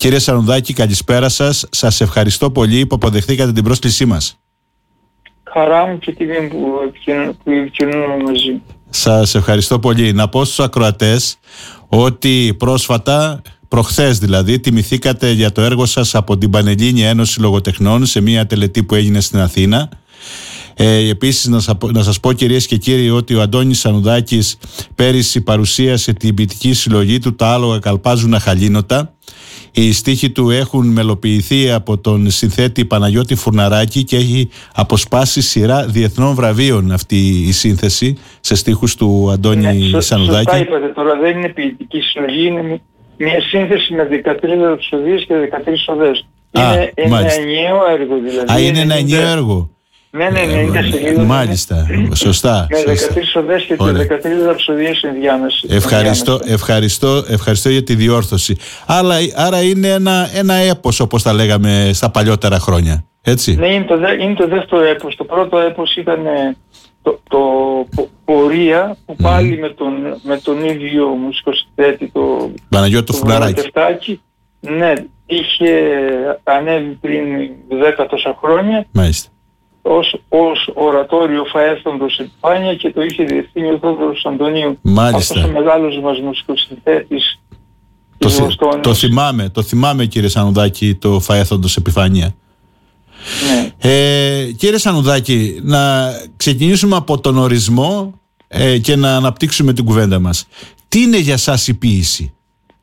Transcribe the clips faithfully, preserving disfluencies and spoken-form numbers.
Κύριε Σανουδάκη, καλησπέρα σας. Σας ευχαριστώ πολύ που αποδεχθήκατε την πρόσκλησή μας. Χαρά μου και τιμή που επικοινωνούμε μαζί. Σας ευχαριστώ πολύ. Να πω στους ακροατές ότι πρόσφατα, προχθές δηλαδή, τιμηθήκατε για το έργο σας από την Πανελλήνια Ένωση Λογοτεχνών σε μια τελετή που έγινε στην Αθήνα. Ε, επίσης να, σα, να σας πω, κυρίες και κύριοι, ότι ο Αντώνης Σανουδάκης πέρυσι παρουσίασε την ποιητική συλλογή του «Τα άλογα καλπάζουν αχαλήνοτα». Οι στίχοι του έχουν μελοποιηθεί από τον συνθέτη Παναγιώτη Φουρναράκη και έχει αποσπάσει σειρά διεθνών βραβείων αυτή η σύνθεση σε στίχους του Αντώνη ναι, Σανουδάκη. Σωστά είπατε τώρα, δεν είναι ποιητική συλλογή, είναι μια σύνθεση με δεκατρείς ραψοδίες και δεκατρείς οδές. Είναι ένα ενιαίο έργο δηλαδή. Α, είναι ένα ενιαίο έργο. Ναι, ναι, ναι, είναι σελίδα. Μάλιστα, σωστά. Με δεκατρείς οδές και τις δεκατρείς ραψοδίες ενδιάμεση. Ευχαριστώ, ευχαριστώ, ευχαριστώ για τη διόρθωση. Άρα, άρα είναι ένα, ένα έπος, όπως τα λέγαμε στα παλιότερα χρόνια, έτσι. Ναι, είναι το, είναι το δεύτερο έπος. Το πρώτο έπος ήταν το, το, το πορεία που mm. πάλι με τον, με τον ίδιο μουσικοσυνθέτη, το Παναγιώτη Φουρναράκη. Ναι, είχε ανέβει πριν δέκα τόσα χρόνια. Μάλιστα. Ως, ως ορατόριο Φαέθοντος Επιφάνεια και το είχε διευθύνει ο Θόδωρος Αντωνίου. Μάλιστα. Αυτός ο μεγάλος μας μουσικοσυνθέτης. Το, θυ, το θυμάμαι, το θυμάμαι κύριε Σανουδάκη, το Φαέθοντος Επιφάνεια. Ναι. Ε, κύριε Σανουδάκη, να ξεκινήσουμε από τον ορισμό ε, και να αναπτύξουμε την κουβέντα μας. Τι είναι για σας η ποίηση?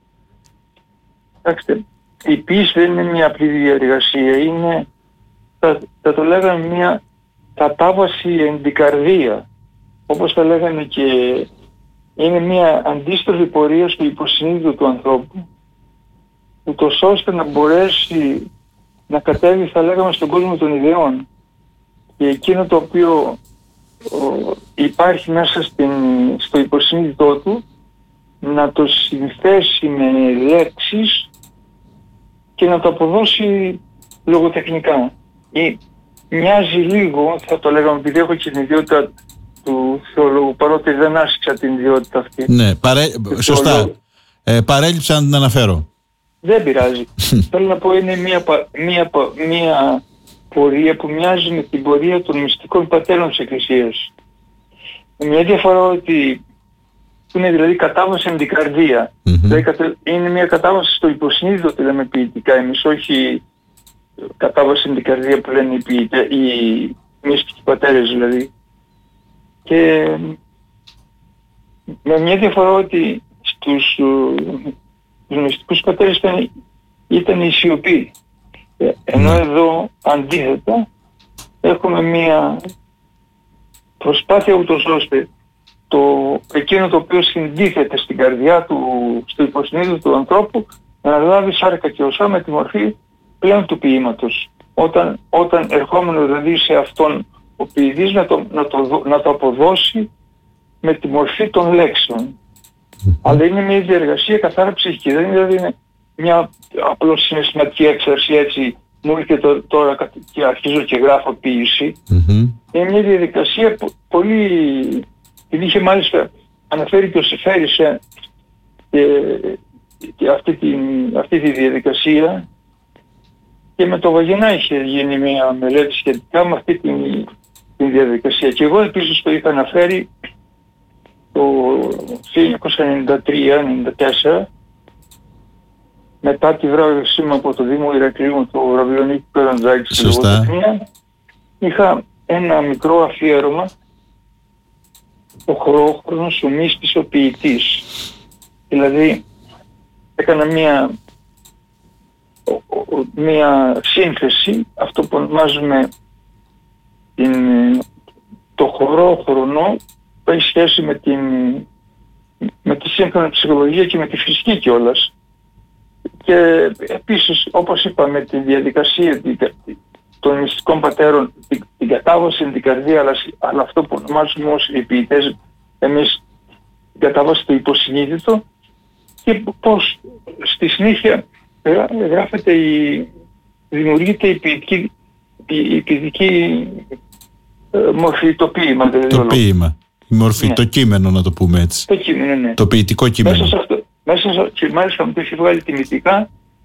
Κοιτάξτε, η ποίηση δεν είναι μια απλή διαδικασία, είναι, θα, θα το λέγαμε, μια κατάβαση εν την καρδία, όπως θα λέγανε, και είναι μια αντίστροφη πορεία στο υποσυνείδητο του ανθρώπου, ούτως ώστε να μπορέσει να κατέβει, θα λέγαμε, στον κόσμο των ιδεών, και εκείνο το οποίο ο, υπάρχει μέσα στην, στο υποσυνείδητό του να το συνθέσει με λέξεις και να το αποδώσει λογοτεχνικά. Ή μοιάζει λίγο, θα το λέγαμε, επειδή έχω και την ιδιότητα του θεολόγου, παρότι δεν άσκησα την ιδιότητα αυτή. Ναι, παρέ... σωστά. Ε, παρέλειψα να την αναφέρω. Δεν πειράζει. Θέλω να πω, είναι μια, μια, μια πορεία που μοιάζει με την πορεία των μυστικών πατέρων της Εκκλησίας. Μια διαφορά ότι είναι δηλαδή κατάβαση εν την καρδία. Mm-hmm. Δηλαδή είναι μια κατάβαση στο υποσυνείδητο, που λέμε ποιητικά εμείς, όχι κατάβαση εν την καρδία που λένε οι, ποιητέ, οι μυστικοί πατέρες δηλαδή. Και με μια διαφορά ότι στους, στους μυστικούς πατέρες ήταν, ήταν η σιωπή. Ενώ mm-hmm. εδώ αντίθετα έχουμε μια προσπάθεια ούτως ώστε το, εκείνο το οποίο συντίθεται στην καρδιά του, στο υποσυνείδητο του ανθρώπου, να λάβει σάρκα και οσά με τη μορφή πλέον του ποίηματος. Όταν, όταν ερχόμενο δηλαδή σε αυτόν ο ποιητής να το, να, το, να το αποδώσει με τη μορφή των λέξεων. Αλλά είναι μια διεργασία καθαρά ψυχική, δεν είναι δηλαδή είναι μια απλώς συναισθηματική έξαρση, έτσι μου έρχεται τώρα και αρχίζω και γράφω ποίηση. Mm-hmm. Είναι μια διαδικασία πολύ... Την είχε μάλιστα αναφέρει και ο Σεφέρης ε, και, και αυτή, την, αυτή τη διαδικασία, και με το Βαγενά είχε γίνει μια μελέτη σχετικά με αυτή την, την διαδικασία. Και εγώ επίσης το είχα αναφέρει το χίλια εννιακόσια ενενήντα τρία ενενήντα τέσσερα, μετά τη βράβευσή μου από το Δήμο Ηρακλείου, το βραβείο Νίκου Καραντζάκη στη λογοτεχνία. Είχα ένα μικρό αφιέρωμα, ο χωρόχρονος, ο μύστης, ο ποιητής. Δηλαδή έκανα μια, μια σύνθεση, αυτό που ονομάζουμε την, το χωρόχρονο, που έχει σχέση με, την, με τη σύγχρονη ψυχολογία και με τη φυσική κιόλας. Και επίσης, όπως είπαμε, τη διαδικασία των μυστικών πατέρων, την, την κατάβαση στην καρδία, αλλά, αλλά αυτό που ονομάζουμε ως οι ποιητές εμείς, την κατάβαση στο υποσυνείδητο, και πώς στη συνέχεια γράφεται η, δημιουργείται η ποιητική, η, η ποιητική ε, μορφή, το ποίημα. Δηλαδή, το ποίημα, η μορφή, ναι. Το κείμενο, να το πούμε έτσι. Το κείμενο, ναι. Το ποιητικό κείμενο. Μέσα σε αυτό, μέσα σε, και μάλιστα μου το έχει βγάλει τιμητικά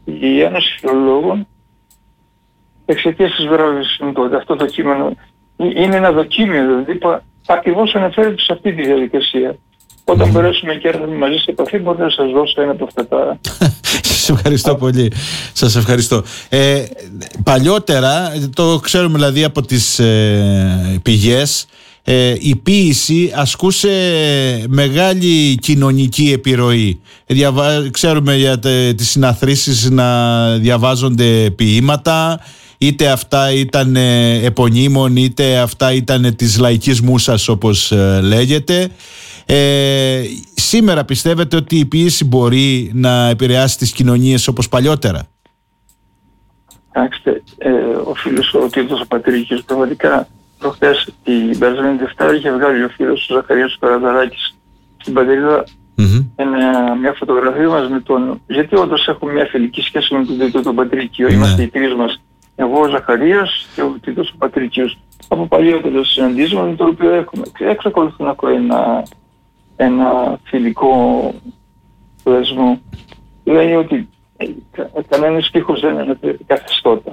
η Ένωση Φιλολόγων εξαιτίας της βράβευσης μου τότε. Αυτό το κείμενο είναι ένα δοκίμιο, δηλαδή ακριβώς αναφέρεται σε αυτή τη διαδικασία. Όταν mm. μπορέσουμε και έρθουμε μαζί σε επαφή, μπορώ να σας δώσω ένα από αυτά τα... Σας ευχαριστώ πολύ. Σας ευχαριστώ. Ε, παλιότερα, το ξέρουμε δηλαδή από τις ε, πηγές, ε, η ποίηση ασκούσε μεγάλη κοινωνική επιρροή. Διαβα... Ξέρουμε για τε, τις συναθρήσεις να διαβάζονται ποίηματα, είτε αυτά ήταν επωνύμων, είτε αυτά ήταν της λαϊκής μούσας, όπως ε, λέγεται. Ε, σήμερα πιστεύετε ότι η ποίηση μπορεί να επηρεάσει τις κοινωνίες όπως παλιότερα? Κοιτάξτε, ε, ο φίλος ο Τίτος ο Πατρίκιος πραγματικά προχτές την περασμένη Δευτέρα είχε βγάλει ο φίλος ο Ζαχαρίας ο Καρανταράκης στην πατρίδα mm-hmm. ένα, μια φωτογραφία μας με τον... Γιατί όντως έχουμε μια φιλική σχέση με τον Τίτο τον Πατρίκιο, mm-hmm. είμαστε οι τρεις μας, εγώ ο Ζαχαρίας και ο Τίτος ο Πατρίκιος, από παλιότερα συναντήσεις με το οποίο έχουμε. Εξακολουθώ να έχω ένα ένα φιλικό δεσμό. Λέει ότι κα, κανένας στίχος δεν αναφέρει καθεστώτα.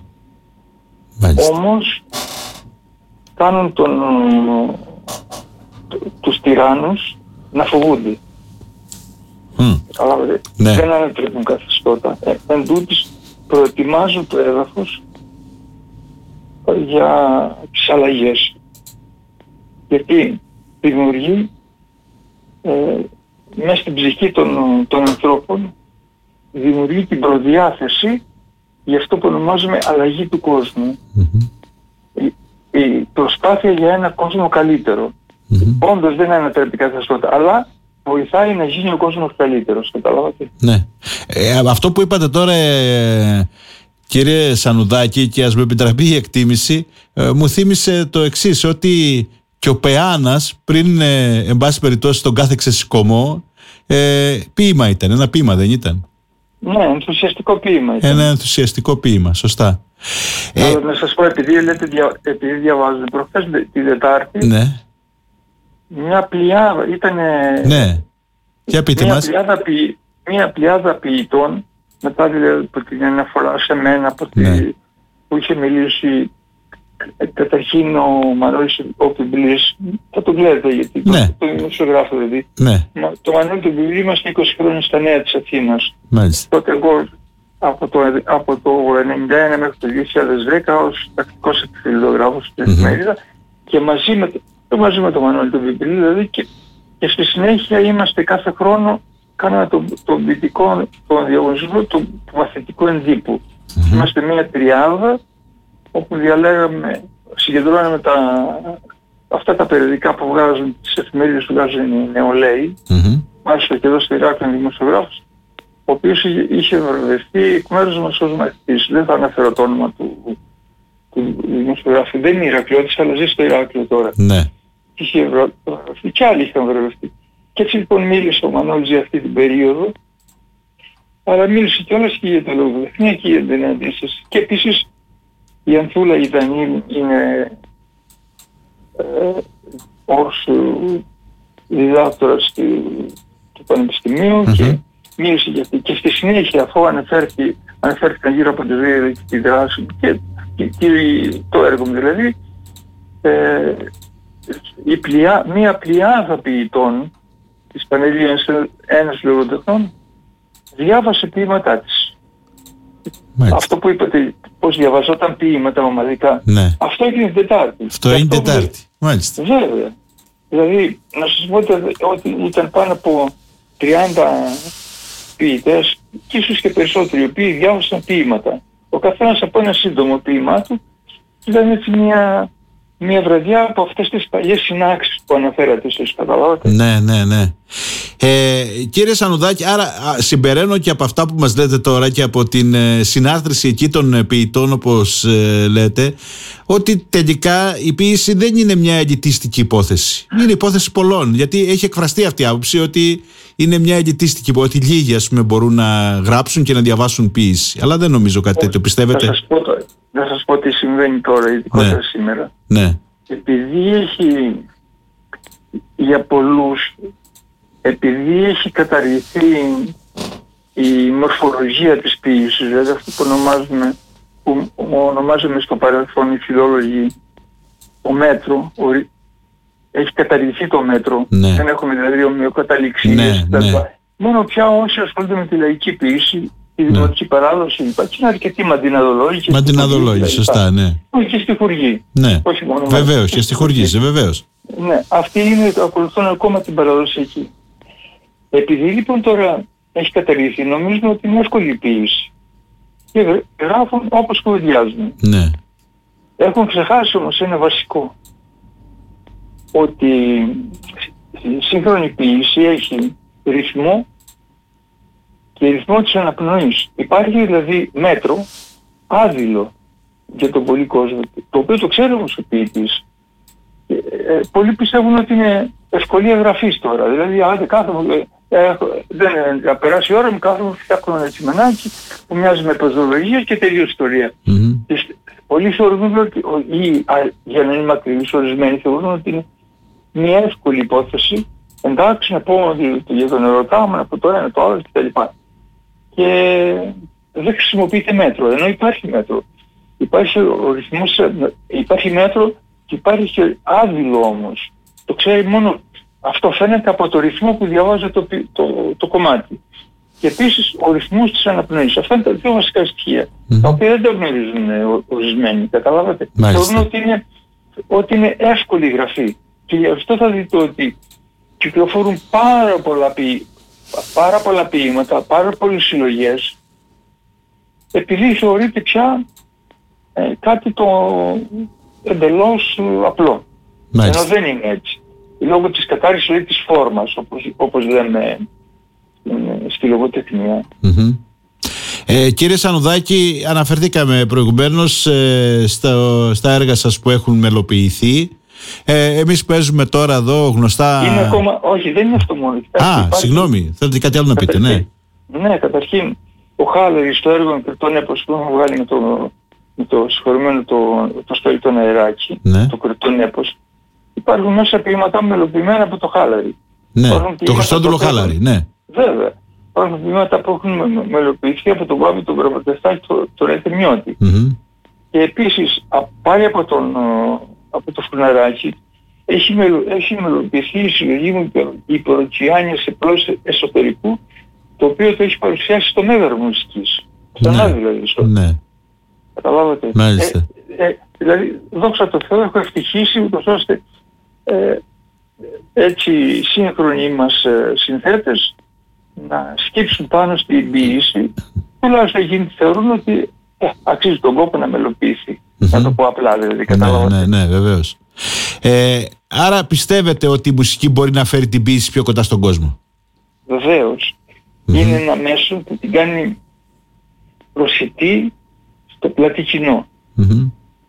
Όμως κάνουν τον, το, τους τυράννους να φοβούνται. Mm. Αλλά ναι. δεν ανατρέπουν καθεστώτα. Ε, εν τούτης προετοιμάζουν το έδαφος για τις αλλαγές. Γιατί δημιουργεί Ε, μέσα στην ψυχή των, των ανθρώπων δημιουργεί την προδιάθεση για αυτό που ονομάζουμε αλλαγή του κόσμου. Mm-hmm. Η, η προσπάθεια για ένα κόσμο καλύτερο. Mm-hmm. Όντως δεν ανατρέπει καθεστώτα, αλλά βοηθάει να γίνει ο κόσμος καλύτερος. Καταλάβατε? Ναι. Ε, αυτό που είπατε τώρα, ε, κύριε Σανουδάκη, και ας με επιτραπεί η εκτίμηση, ε, μου θύμισε το εξής, ότι και ο Πεάνας πριν, ε, εν πάση περιπτώσει, τον κάθε ξεσηκωμό, ε, ποίημα ήταν, ένα ποίημα δεν ήταν? Ναι, ενθουσιαστικό ποίημα ήταν. Ένα ενθουσιαστικό ποίημα, σωστά. Αλλά ε, να σας πω, επειδή, λέτε, επειδή διαβάζετε προχθές τη Δετάρτη, ναι. μια πλειάδα ήταν... Ναι, για πείτε μια μας. Πλειάδα, ποιη, μια πλειάδα ποιητών, μετά δηλαδή από την αναφορά σε μένα, από ναι. τη, που είχε μιλήσει... Καταρχήν ο Μανώλης ο Πιμπλής, θα τον βλέπετε γιατί ναι. το δημοσιογράφο δηλαδή. Ναι. Το Μανώλη του Πιμπλή είμαστε είκοσι χρόνια στα Νέα της Αθήνας. Μάλιστα. Τότε εγώ από το, από το ενενήντα ένα μέχρι το δύο χιλιάδες δέκα ως τακτικός εκφυλογράφος στην εφημερίδα mm-hmm. και μαζί με, το, μαζί με τον Μανώλη του Πιμπλή δηλαδή και, και στη συνέχεια είμαστε κάθε χρόνο κάναμε τον το ποιητικό, τον διαγωνισμό του, του μαθητικού εντύπου. Mm-hmm. Είμαστε μια τριάδα όπου διαλέγαμε, συγκεντρώναμε τα, αυτά τα περιοδικά που βγάζουν, τις εφημερίδες που βγάζουν οι νεολαίοι, mm-hmm. μάλιστα και εδώ στο Ηράκλειο δημοσιογράφος, ο οποίος είχε, είχε βραβευτεί εκ μέρους μας ως μαθητής. Δεν θα αναφέρω το όνομα του, του δημοσιογράφου, δεν είναι Ηρακλειώτης, αλλά ζει στο Ηράκλειο τώρα. Ναι. Είχε βραβευτεί και άλλοι είχαν βραβευτεί. Και έτσι λοιπόν μίλησε ο Μανώλης για αυτή την περίοδο, αλλά μίλησε κιόλας και για τα λογοτεχνία και για την αντίσταση. Και επίσης η Ανθούλα η Δανίλη είναι ε, ως διδάκτορας του, του Πανεπιστημίου mm-hmm. και μίλησε για αυτή. Και στη συνέχεια, αφού αναφέρθηκε, αναφέρθηκαν γύρω από τη ζωή και τη δράση και, και, και το έργο μου δηλαδή, ε, η πλειά, μία πλειάδα ποιητών της Πανελλήνιας ένας λογοτεχνών διάβασε ποίηματά της. Μάλιστα. Αυτό που είπατε, πώς διαβαζόταν ποίηματα ομαδικά, ναι. αυτό έγινε την Τετάρτη. Αυτό έγινε την Τετάρτη, μάλιστα. Βέβαια. Δηλαδή, να σας πω ότι ήταν πάνω από τριάντα ποιητές και ίσως και περισσότεροι, οι οποίοι διάβασαν ποίηματα. Ο καθένας από ένα σύντομο ποίημά του ήταν έτσι μια, μια βραδιά από αυτές τις παλιές συνάξεις που αναφέρατε εσείς, καταλάβατε. Ναι, ναι, ναι. Ε, κύριε Σανουδάκη, άρα συμπεραίνω και από αυτά που μας λέτε τώρα και από την ε, συνάρτηση εκεί των ποιητών, όπως ε, λέτε, ότι τελικά η ποίηση δεν είναι μια ελιτίστικη υπόθεση. Είναι υπόθεση πολλών, γιατί έχει εκφραστεί αυτή η άποψη ότι είναι μια ελιτίστικη υπόθεση, ότι λίγοι ας πούμε μπορούν να γράψουν και να διαβάσουν ποίηση. Αλλά δεν νομίζω κάτι τέτοιο, πιστεύετε? Θα σας πω, θα σας πω τι συμβαίνει τώρα, ειδικότερα ναι. σήμερα. Ναι. Επειδή έχει για πολλούς, επειδή έχει καταργηθεί η μορφολογία της ποίησης, δηλαδή αυτό που ονομάζουμε, που ονομάζουμε στο παρελθόν οι φιλόλογοι το μέτρο, ο, έχει καταργηθεί το μέτρο, ναι. δεν έχουμε δηλαδή ομοιοκαταληξίες, ναι, ναι. μόνο πια όσοι ασχολούνται με τη λαϊκή ποίηση, τη δημοτική ναι. παράδοση, υπάρχει είναι αρκετοί μαντιναδολόγοι. Μαντιναδολόγοι, σωστά, ναι. Όχι και στη χουργή. Ναι, βεβαίως, και στη χουργή, βεβαίως. Ναι, αυτοί είναι, ακολουθούν ακόμα την παραδοσιακή. Επειδή λοιπόν τώρα έχει καταργηθεί, νομίζουμε ότι είναι εύκολη ποίηση. Και γράφουν όπως κουβεντιάζουν. Ναι. Έχουν ξεχάσει όμως ένα βασικό. Ότι η σύγχρονη ποίηση έχει ρυθμό και ρυθμό της αναπνοής. Υπάρχει δηλαδή μέτρο άδειλο για τον πολύ κόσμο, το οποίο το ξέρει όμως ο ποιητής. Ε, πολλοί πιστεύουν ότι είναι ευκολία γραφής τώρα. Δηλαδή, άντε κάθομαι, ε, δεν θα περάσει η ώρα μου, κάθομαι, φτιάχνω ένα τσιμενάκι που μοιάζει με πεζολογία και τελείως ιστορία. Mm-hmm. Και πολλοί θεωρούν ότι, ή α, για να είναι μακρύς, ορισμένοι θεωρούν ότι είναι μια εύκολη υπόθεση. Εντάξει, να πω ότι για τον ερωτά μου, από το ένα, το άλλο κτλ. Και δεν χρησιμοποιείται μέτρο, ενώ υπάρχει μέτρο. Υπάρχει ο ρυθμός, υπάρχει μέτρο και υπάρχει και άδειλο όμως. Το ξέρει μόνο, αυτό φαίνεται από το ρυθμό που διαβάζει το, το, το κομμάτι. Και επίσης ο ρυθμός της αναπνοής. Αυτά είναι τα δύο βασικά στοιχεία, mm-hmm. τα οποία δεν τα γνωρίζουν ορισμένοι, καταλάβατε. Θεωρούν ότι είναι, ότι είναι εύκολη γραφή. Και γι' αυτό θα δείτε ότι κυκλοφορούν πάρα πολλά, ποιη, πάρα πολλά ποίηματα, πάρα πολλές συλλογές, επειδή θεωρείται πια ε, κάτι το εντελώς απλό. Μάλιστα. Ενώ δεν είναι έτσι. Λόγω της κατάρρησης της φόρμας, όπως, όπως λέμε στη λογοτεχνία. Mm-hmm. Ε, κύριε Σανουδάκη, αναφερθήκαμε προηγουμένως ε, στα, στα έργα σας που έχουν μελοποιηθεί. Ε, εμείς παίζουμε τώρα εδώ γνωστά... Είναι ακόμα... Όχι, δεν είναι αυτό μόνο. Α, υπάρχει... συγγνώμη, θέλετε κάτι άλλο να πείτε, ναι. Ναι, καταρχήν, ο Χάλερη στο έργο Κρητών Έπος που έχουμε βγάλει με το, με το συγχωρημένο το, το Στολιτών Αεράκι, ναι. το Κρητών Έπος, υπάρχουν μέσα ποίηματα μελοποιημένα από το Χάλερη. Ναι, το Χριστόδουλο Χάλαρη, ναι. Βέβαια. Υπάρχουν ποίηματα που έχουν μελοποιηθεί από τον Πάπη, τον Γραμματευτάκη και τον, τον Εθνιώτη. Mm-hmm. Και επίσης, πάλι από τον... από το Φουναράκι, έχει, μελο, έχει μελοποιηθεί η συλλογή μου η Προκιάνια σε πλώς εσωτερικού, το οποίο το έχει παρουσιάσει στο Μέγαρο Μουσικής. Ξανά ναι, δηλαδή. Στο... Ναι. Καταλάβατε. Μάλιστα. Ε, ε, δηλαδή, δόξα τω Θεώ, έχω ευτυχήσει ούτως ώστε ε, έτσι σύγχρονοι μας ε, συνθέτες να σκύψουν πάνω στην ποίηση, τουλάχιστον εκείνοι θεωρούν ότι ε, αξίζει τον κόπο να μελοποιηθεί. Mm-hmm. Να το πω απλά, δηλαδή, καταλάβατε. Ναι, ναι, ναι, βεβαίως. Ε, άρα πιστεύετε ότι η μουσική μπορεί να φέρει την ποίηση πιο κοντά στον κόσμο? Βεβαίως. Mm-hmm. Είναι ένα μέσο που την κάνει προσιτή στο πλατή κοινό. Mm-hmm.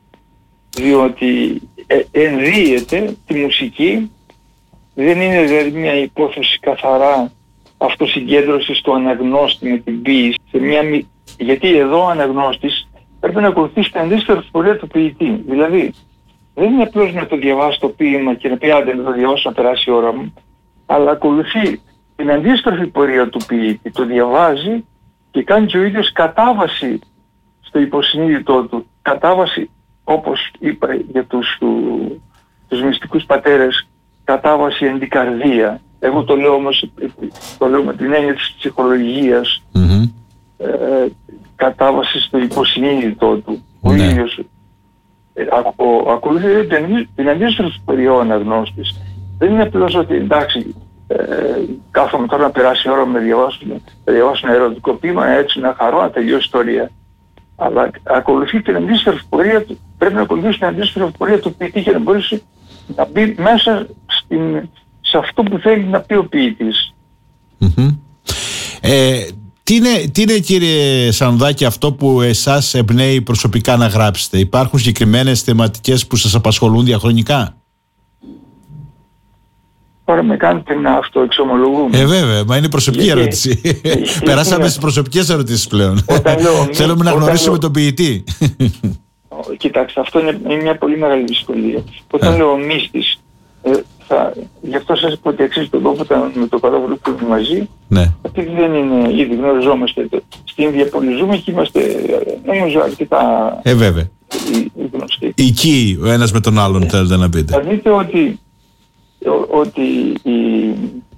Διότι ε, ενδύεται τη μουσική, δεν είναι δηλαδή μια υπόθεση καθαρά αυτοσυγκέντρωσης του αναγνώστη με την ποίηση. Σε μια, γιατί εδώ ο αναγνώστης πρέπει να ακολουθήσει την αντίστοιχη πορεία του ποιητή. Δηλαδή, δεν είναι απλώς να το διαβάσει το ποίημα και να πει άντε να το διαβάσω να περάσει η ώρα μου, αλλά ακολουθεί την αντίστροφη πορεία του ποιητή. Το διαβάζει και κάνει και ο ίδιος κατάβαση στο υποσυνείδητό του. Κατάβαση, όπως είπα για τους, του, τους μυστικούς πατέρες, κατάβαση εν την καρδία. Εγώ το λέω όμως, το λέω με την έννοια της ψυχολογίας. Mm-hmm. Ε, κατάβαση στο υποσυνείδητό του. Ο ναι. ίδιος ε, ακολουθεί την, την αντίστροφη πορεία ο αναγνώστης. Δεν είναι απλώς ότι εντάξει ε, κάθομαι τώρα να περάσει η ώρα μου να διαβάσω, να διαβάσω ένα ερωτικό ποίημα, έτσι να χαρώ, να τελειώσει η ιστορία. Αλλά ακολουθεί την αντίστροφη πορεία του, πρέπει να ακολουθήσει την αντίστροφη πορεία του ποιητή για να μπορέσει να μπει μέσα στην, σε αυτό που θέλει να πει ο ποιητής. Mm-hmm. Ε, Τι είναι, τι είναι κύριε Σανουδάκη αυτό που εσάς εμπνέει προσωπικά να γράψετε? Υπάρχουν συγκεκριμένες θεματικές που σας απασχολούν διαχρονικά? Τώρα με κάνετε να αυτοεξομολογούμε. Ε βέβαια, μα είναι προσωπική γιατί, ερώτηση. Περάσαμε είναι... στις προσωπικές ερωτήσεις πλέον. Θέλουμε να γνωρίσουμε λέω... τον ποιητή. Κοιτάξτε, αυτό είναι, είναι μια πολύ μεγάλη δυσκολία. Όταν λέω μύστης, ε, θα, γι' αυτό σας είπα ότι αξίζει τον κόπο με το Παδόπουλο που είναι μαζί. Ναι. Γιατί δεν είναι, ήδη γνωριζόμαστε, στην ίδια πόλη ζούμε και είμαστε νομίζω αρκετά ε, βέβαια. γνωστοί. Εκεί ο ένας με τον άλλον ναι. θέλετε να πείτε. Θα δείτε ότι, ότι η,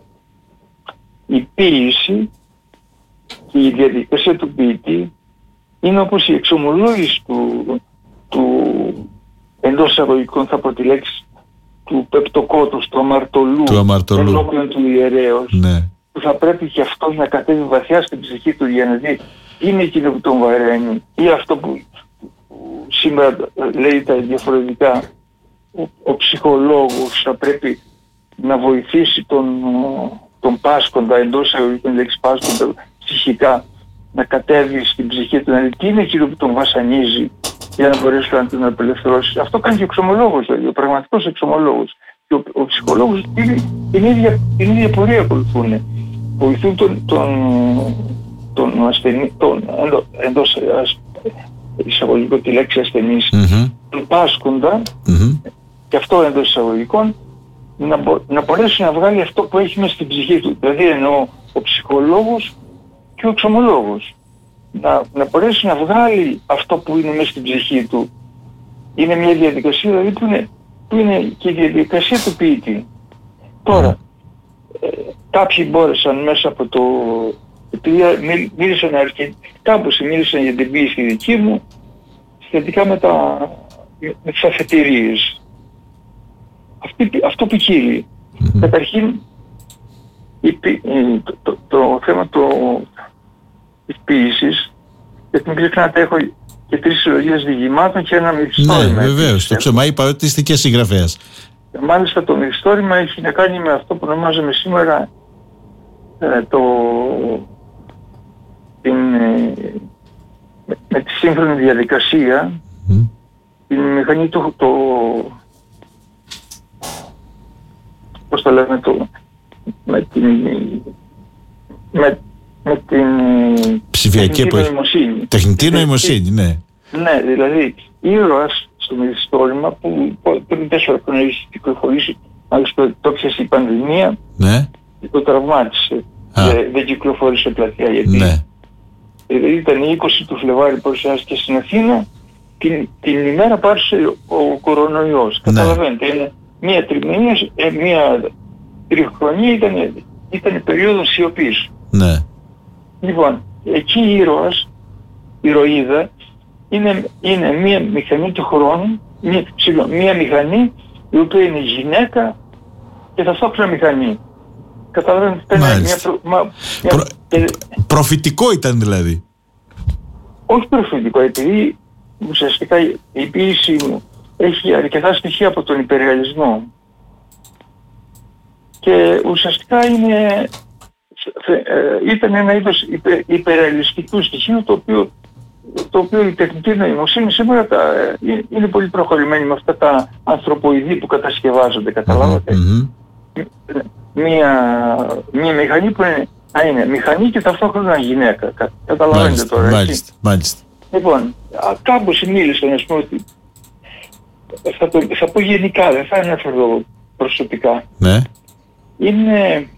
η ποίηση και η διαδικασία του ποιητή είναι όπως η εξομολόγηση του, του εντός εισαγωγικών θα πω τη λέξη του πεπτοκότους, του αμαρτωλού, του αμαρτωλού. ενώπιον του ιερέως, ναι. που θα πρέπει και αυτό να κατέβει βαθιά στην ψυχή του για να δει είναι εκείνο που τον βαραίνει ή αυτό που, που σήμερα λέει τα διαφορετικά. Ο, ο ψυχολόγος θα πρέπει να βοηθήσει τον, τον πάσχοντα, εντός εισαγωγικών λέξη πάσχοντα, ψυχικά, να κατέβει στην ψυχή του, να δει τι είναι εκείνο που τον βασανίζει για να μπορέσει να τον απελευθερώσει. Αυτό κάνει και ο εξομολόγος, δηλαδή, ο πραγματικός εξομολόγος. Και ο, ο ψυχολόγος την, την, ίδια, την ίδια πορεία ακολουθούν. Βοηθούν τον, τον, τον ασθενή, τον εντός εισαγωγικών τη λέξη ασθενής, mm-hmm. τον πάσχοντα, mm-hmm. και αυτό εντός εισαγωγικών, να, μπο, να μπορέσει να βγάλει αυτό που έχει μέσα στην ψυχή του. Δηλαδή εννοώ ο ψυχολόγος και ο εξομολόγος. Να, να μπορέσει να βγάλει αυτό που είναι μέσα στην ψυχή του. Είναι μια διαδικασία δηλαδή που είναι, που είναι και η διαδικασία του ποιητή. Τώρα, ε, κάποιοι μπόρεσαν μέσα από το... Επειδή μίλησαν αρκετά, κάπως μίλησαν για την ποίηση δική μου σχετικά με, τα, με τις αφετηρίες. Αυτή, αυτό ποικίλει. Mm-hmm. Καταρχήν, η, το, το, το θέμα το, της ποίησης, γιατί μην ξεχνάτε έχω και τρεις συλλογίες διηγημάτων και ένα μυθιστόρημα. Ναι, βεβαίως, το ξέρω, είπα ότι είστε και συγγραφέας. Μάλιστα το μυθιστόρημα έχει να κάνει με αυτό που ονομάζουμε σήμερα ε, το, την, ε, με, με τη σύγχρονη διαδικασία, mm. την μηχανή του, το, πώς το λέμε, το, με την, με, με την ψηφιακή τεχνητή νοημοσύνη. Τεχνητή νοημοσύνη, ναι. Ναι, δηλαδή ήρωας στο μυθιστόρημα που πριν τέσσερα χρόνια έχει κυκλοφορήσει, μάλιστα το πιασε η πανδημία, ναι. και το τραυμάτισε. Δεν, δεν κυκλοφόρησε πλατεία γιατί ναι. δηλαδή ήταν η είκοσι του Φλεβάρι που παρουσιάστηκε στην Αθήνα, την, την ημέρα πάρσε ο κορονοϊός. Ναι. Καταλαβαίνετε, είναι μία τριμηνία, μία τριχρονία ήταν, ήταν η περίοδος σιωπής. Ναι. Λοιπόν, εκεί η ήρωας, η ηρωίδα, είναι, είναι μία μηχανή του χρόνου, μία, μία μηχανή η οποία είναι γυναίκα και ταυτόχρονα μηχανή. Καταλαβαίνετε, ήταν μια, προ, μα, μια Προ, ε, προφητικό ήταν δηλαδή. Όχι προφητικό, επειδή ουσιαστικά η ποίηση μου έχει αρκετά στοιχεία από τον υπερρεαλισμό και ουσιαστικά είναι, ε, ήταν ένα είδος υπε, υπερρεαλιστικού στοιχείου το οποίο, το οποίο η τεχνητή νοημοσύνη σήμερα τα, ε, είναι πολύ προχωρημένη με αυτά τα ανθρωποειδή που κατασκευάζονται, καταλάβατε. Mm-hmm. Μία, μία μηχανή που είναι, α, είναι μηχανή και ταυτόχρονα γυναίκα. Καταλαβαίνετε μάλιστα, τώρα. Μάλιστα, μάλιστα. Λοιπόν, κάπως μίλησαν, ας πούμε, ότι θα, το, θα πω γενικά, δεν θα αναφέρω προσωπικά. Ναι. Είναι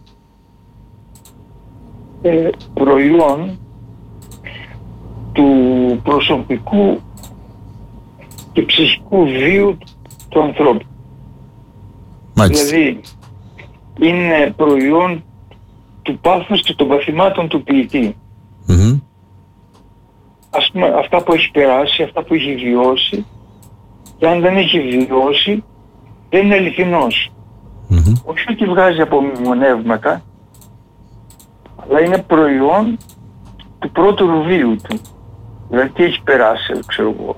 ε, προϊόν του προσωπικού και ψυχικού βίου του ανθρώπου. Μάλιστα. Δηλαδή, είναι προϊόν του πάθους και των παθημάτων του ποιητή. Mm-hmm. Ας πούμε, αυτά που έχει περάσει, αυτά που έχει βιώσει, και αν δεν έχει βιώσει, δεν είναι αληθινός. Mm-hmm. Όχι ότι βγάζει από μνημονεύματα, αλλά είναι προϊόν του πρώτου ρουβίου του. Δηλαδή, τι έχει περάσει, ξέρω εγώ.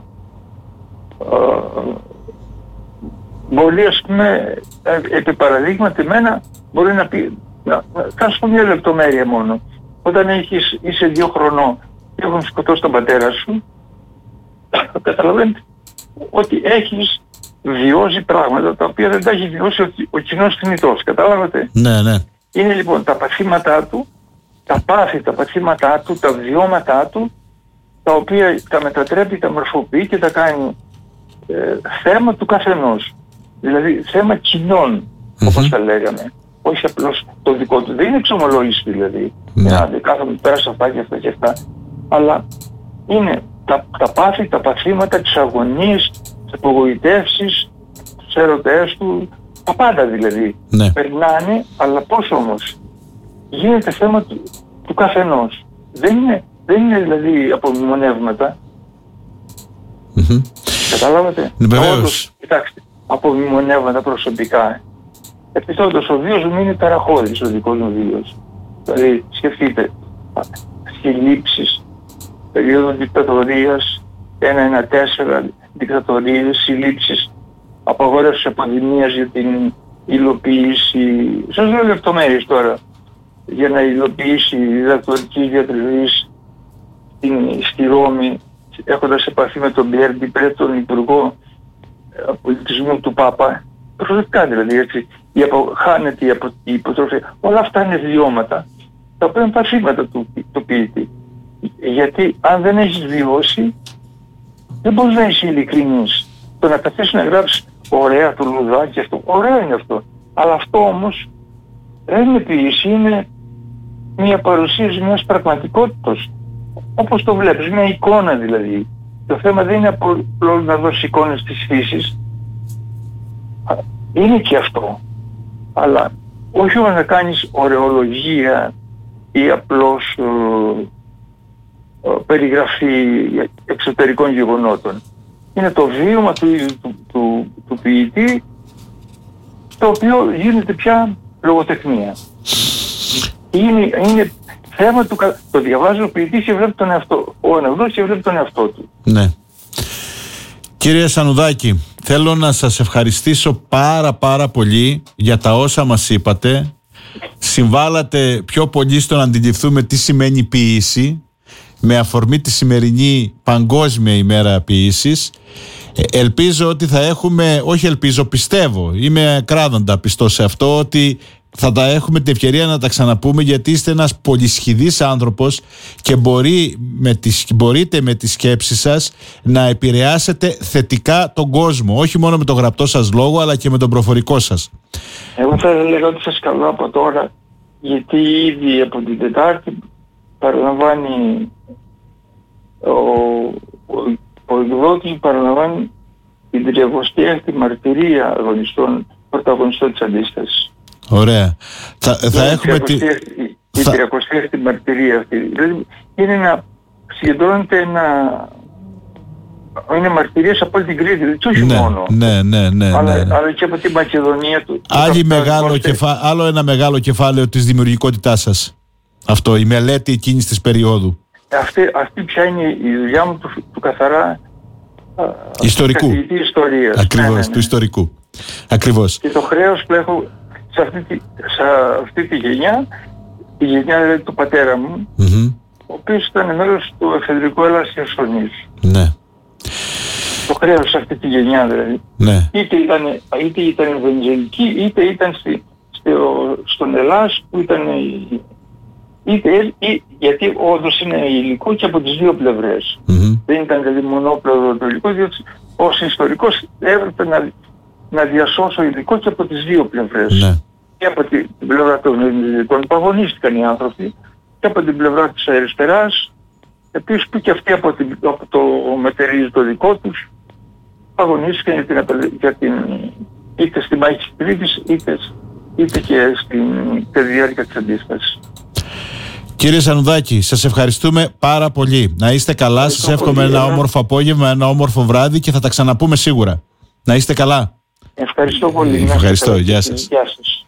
Μπορεί, ας πούμε, επί παραδείγματι εμένα μπορεί να πει, να, θα σου πω μια λεπτομέρεια μόνο. Όταν έχεις, είσαι δύο χρονών και έχουν σκοτώσει τον πατέρα σου, καταλαβαίνετε ότι έχεις βιώσει πράγματα τα οποία δεν τα έχει βιώσει ο, ο κοινός θνητός, καταλάβατε. Ναι, ναι. Είναι λοιπόν τα παθήματά του, τα πάθη, τα παθήματά του, τα βιώματά του, τα οποία τα μετατρέπει, τα μορφοποιεί και τα κάνει ε, θέμα του καθενός. Δηλαδή θέμα κοινών. mm-hmm. όπως τα λέγαμε. Όχι απλώς το δικό του. Δεν είναι εξομολόγηση δηλαδή. Mm-hmm. Δηλαδή κάθομαι πέρα σε αυτά και αυτά και αυτά. Αλλά είναι τα, τα πάθη, τα παθήματα, τις αγωνίες, τις απογοητεύσεις, τους έρωτες του, τα πάντα δηλαδή. Ναι. Περνάνε, αλλά πώς όμως. Γίνεται θέμα του, του καθενός. Δεν είναι, δεν είναι δηλαδή απομνημονεύματα. Mm-hmm. Καταλάβατε. Βεβαίως. Κοιτάξτε, απομνημονεύματα προσωπικά. Επιτόντως ο βίος μου είναι ταραχώδης, ο δικός μου βίος. Δηλαδή σκεφτείτε, συλλήψεις, περίοδο δικτατορίας, ένα ένα τέσσερα δικτατορίες, συλλήψεις, απαγόρευση επιδημίας για την υλοποίηση, σας λέω λεπτομέρειες τώρα, για να υλοποιήσει διδακτορικής διατριβής στη Ρώμη, έχοντας επαφή με τον Μπιέρντι Πρέ, τον Υπουργό Πολιτισμού του Πάπα, προσωπικά δηλαδή, έτσι, η απο, χάνεται η, απο, η υποτροφία. Όλα αυτά είναι βιώματα, τα οποία είναι παθήματα του, του ποιητή. Γιατί αν δεν έχεις βιώσει, δεν μπορείς να είσαι ειλικρινής. Το να καθίσεις να γράψεις ωραία το λουδάκι, αυτό, ωραίο είναι αυτό. Αλλά αυτό όμως δεν είναι ποιήση, είναι μια παρουσίαση μιας πραγματικότητας. Όπως το βλέπεις, μια εικόνα δηλαδή. Το θέμα δεν είναι απλώς να δώσεις εικόνες της φύσης. Είναι και αυτό. Αλλά όχι όμως να κάνεις ωρεολογία ή απλώς ε, ε, περιγραφή εξωτερικών γεγονότων. Είναι το βίωμα του, του, του, του ποιητή, το οποίο γίνεται πια λογοτεχνία. Είναι, είναι θέμα του, το διαβάζει ο ποιητής και βλέπει τον εαυτό, ο αναγνώστης και βλέπει τον εαυτό του. Ναι. Κύριε Σανουδάκη, θέλω να σας ευχαριστήσω πάρα πάρα πολύ για τα όσα μας είπατε. Συμβάλατε πιο πολύ στο να αντιληφθούμε τι σημαίνει ποίηση με αφορμή τη σημερινή Παγκόσμια ημέρα ποίησης. Ελπίζω ότι θα έχουμε, όχι ελπίζω, πιστεύω, είμαι κράδοντα πιστός σε αυτό, ότι θα τα έχουμε την ευκαιρία να τα ξαναπούμε, γιατί είστε ένας πολυσχηδής άνθρωπος και μπορεί με τις, μπορείτε με τη σκέψη σας να επηρεάσετε θετικά τον κόσμο, όχι μόνο με τον γραπτό σας λόγο αλλά και με τον προφορικό σας. Εγώ θα έλεγα ότι σας καλώ από τώρα, γιατί ήδη από την Τετάρτη παραλαμβάνει ο, ο, ο εκδότης παραλαμβάνει την τριακοστή έκτη μαρτυρία αγωνιστών, πρωταγωνιστών της αντίστασης. Ωραία. Θα, θα έχουμε τη... Η τριακοστή έκτη μαρτυρία αυτή. Δηλαδή είναι να συγκεντρώνεται ένα... Είναι μαρτυρίες από όλη την Κρήτη, δηλαδή όχι ναι, μόνο. Ναι, ναι, ναι, αλλά, ναι. αλλά και από τη Μακεδονία του. Άλλη μεγάλο κεφα... Άλλο ένα μεγάλο κεφάλαιο της δημιουργικότητάς σας. Αυτό, η μελέτη εκείνης της περίοδου. Αυτή, αυτή πια είναι η δουλειά μου του, του καθαρά ιστορικού. Καθηγητή ιστορίας. Ακριβώς, ναι, ναι, ναι. του ιστορικού. Ακριβώς. Και το χρέος που έχω σε αυτή τη, σε αυτή τη γενιά, τη γενιά δηλαδή του πατέρα μου, Mm-hmm. ο οποίος ήταν μέλος του εφεδρικού Έλλας Χερσονήσου. Ναι. Το χρέος σε αυτή τη γενιά δηλαδή. Ναι. Είτε ήταν, είτε ήταν ευαγγελική, είτε ήταν στη, στο, στον Ελλάς που ήταν... Είτε, ή, γιατί όντως είναι υλικό και από τις δύο πλευρές. Mm-hmm. Δεν ήταν δηλαδή μονόπλευρο το υλικό, διότι ως ιστορικός έπρεπε να, να διασώσω υλικό και από τις δύο πλευρές. Ναι. Και από την πλευρά των ελληνικών που αγωνίστηκαν οι άνθρωποι, και από την πλευρά της αριστεράς, επίσης που και αυτοί από, την, από το μετερίζει το δικό τους, αγωνίστηκαν για την, για την, είτε στη μάχη της Κρήτης, είτε, είτε και στην διάρκεια της αντίστασης. Κύριε Σανουδάκη, σας ευχαριστούμε πάρα πολύ. Να είστε καλά, σας εύχομαι ένα όμορφο απόγευμα, ένα όμορφο βράδυ και θα τα ξαναπούμε σίγουρα. Να είστε καλά. Ευχαριστώ πολύ. Ευχαριστώ, γεια σας. Γεια σας.